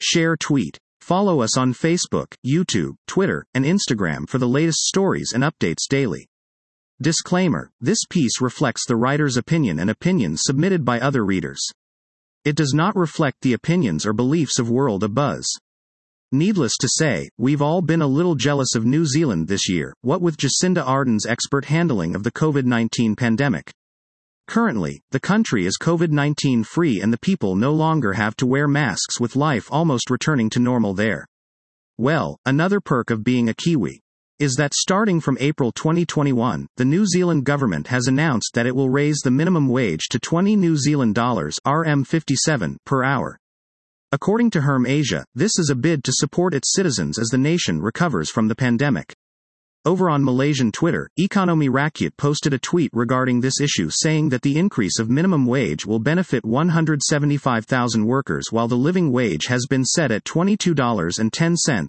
Share tweet. Follow us on Facebook, YouTube, Twitter, and Instagram for the latest stories and updates daily. Disclaimer: this piece reflects the writer's opinion and opinions submitted by other readers. It does not reflect the opinions or beliefs of World of Buzz. Needless to say, we've all been a little jealous of New Zealand this year, what with Jacinda Ardern's expert handling of the COVID-19 pandemic. Currently, the country is COVID-19 free and the people no longer have to wear masks, with life almost returning to normal there. Well, another perk of being a Kiwi is that starting from April 2021, the New Zealand government has announced that it will raise the minimum wage to 20 New Zealand dollars (RM57) per hour. According to Herm Asia, this is a bid to support its citizens as the nation recovers from the pandemic. Over on Malaysian Twitter, Ekonomi Rakyat posted a tweet regarding this issue saying that the increase of minimum wage will benefit 175,000 workers, while the living wage has been set at $22.10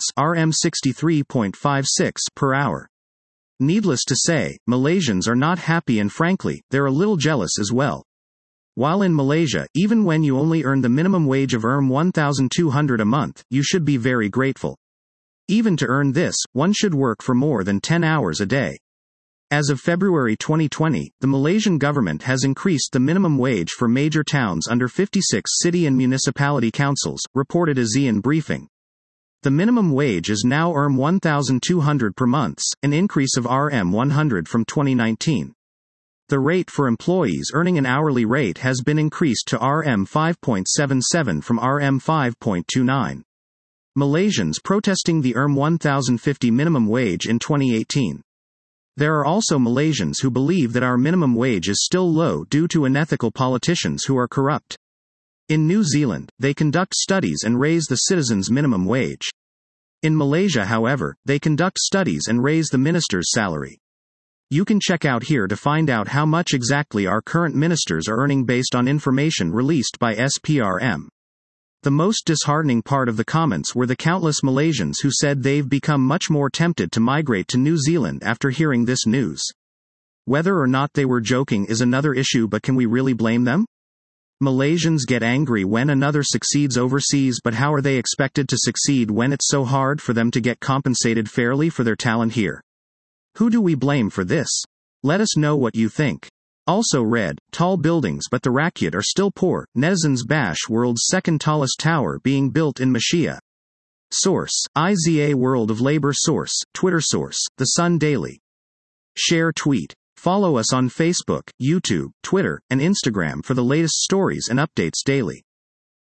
(RM63.56) per hour. Needless to say, Malaysians are not happy and frankly, they're a little jealous as well. While in Malaysia, even when you only earn the minimum wage of $1,200 a month, you should be very grateful. Even to earn this, one should work for more than 10 hours a day. As of February 2020, the Malaysian government has increased the minimum wage for major towns under 56 city and municipality councils, reported ASEAN Briefing. The minimum wage is now $1,200 per month, an increase of $100 from 2019. The rate for employees earning an hourly rate has been increased to RM5.77 from RM5.29. Malaysians protesting the $1,050 minimum wage in 2018. There are also Malaysians who believe that our minimum wage is still low due to unethical politicians who are corrupt. In New Zealand, they conduct studies and raise the citizens' minimum wage. In Malaysia, however, they conduct studies and raise the minister's salary. You can check out here to find out how much exactly our current ministers are earning based on information released by SPRM. The most disheartening part of the comments were the countless Malaysians who said they've become much more tempted to migrate to New Zealand after hearing this news. Whether or not they were joking is another issue, but can we really blame them? Malaysians get angry when another succeeds overseas, but how are they expected to succeed when it's so hard for them to get compensated fairly for their talent here? Who do we blame for this? Let us know what you think. Also read, tall buildings but the Rakyat are still poor, netizens bash world's second tallest tower being built in Malaysia. Source, IZA World of Labour. Source, Twitter. Source, The Sun Daily. Share tweet. Follow us on Facebook, YouTube, Twitter, and Instagram for the latest stories and updates daily.